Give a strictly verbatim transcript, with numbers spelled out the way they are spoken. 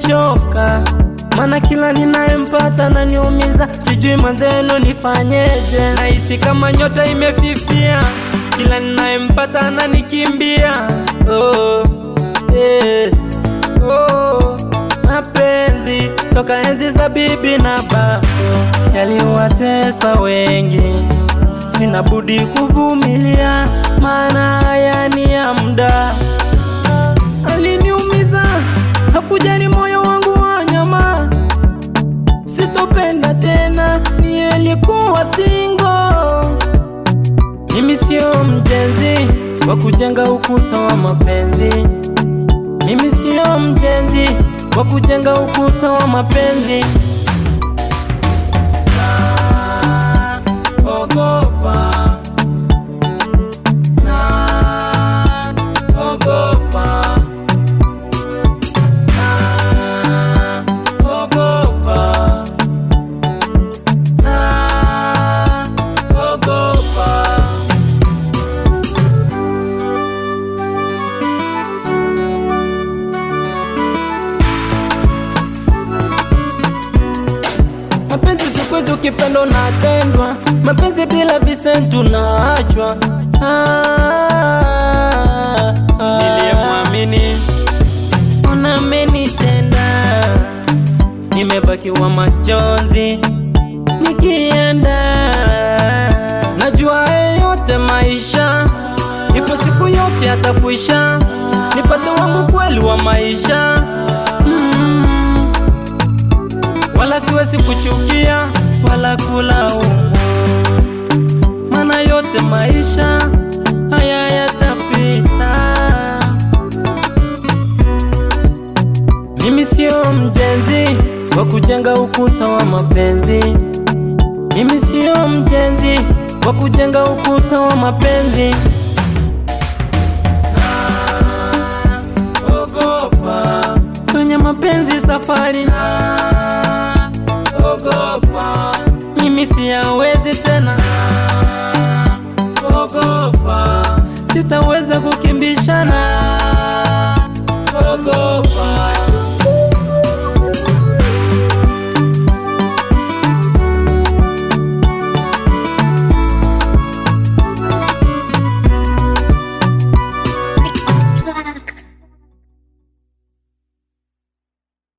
nimechoka, mana kila ninayempata na niumiza. Sijui manzeno nifanyeje, nahisi kama nyota imefifia, kila ninayempata na nikimbia. Oh, yeah. Oh, mapenzi toka enzi za bibi na babu yaliwatesa wengi, sina budi kuvumilia, maana haya ni ya muda. Aliniumiza, hakujali moyo wangu wa nyama, sitopenda tena, nilikuwa single. Mimi sio mjenzi wa kujenga ukuta wa mapenzi, mimi sio mjenzi wa kujenga ukuta wa mapenzi. Na ogopa, na ogopa, na ogopa, na ogopa. Mapenzi siku hizi ukipendo na tendwa, mapenzi bila visentu na achwa. ah, ah, Niliyemwamini ona amenitenda, nimebaki wa majonzi nikienda. Najua yote maisha ipo, siku yote atakuisha, nipate wangu kweli wa maisha. mm. Wala siwezi kuchukia wala kulaumu, mana yote maisha haya yatapita. Mimi sio mjenzi wa kujenga ukuta wa mapenzi, mimi sio mjenzi wa kujenga ukuta wa mapenzi. Na ogopa kwenye mapenzi safari, na ogopa mimi siyawezi tena. Na ogopa sitaweza kukimbishana.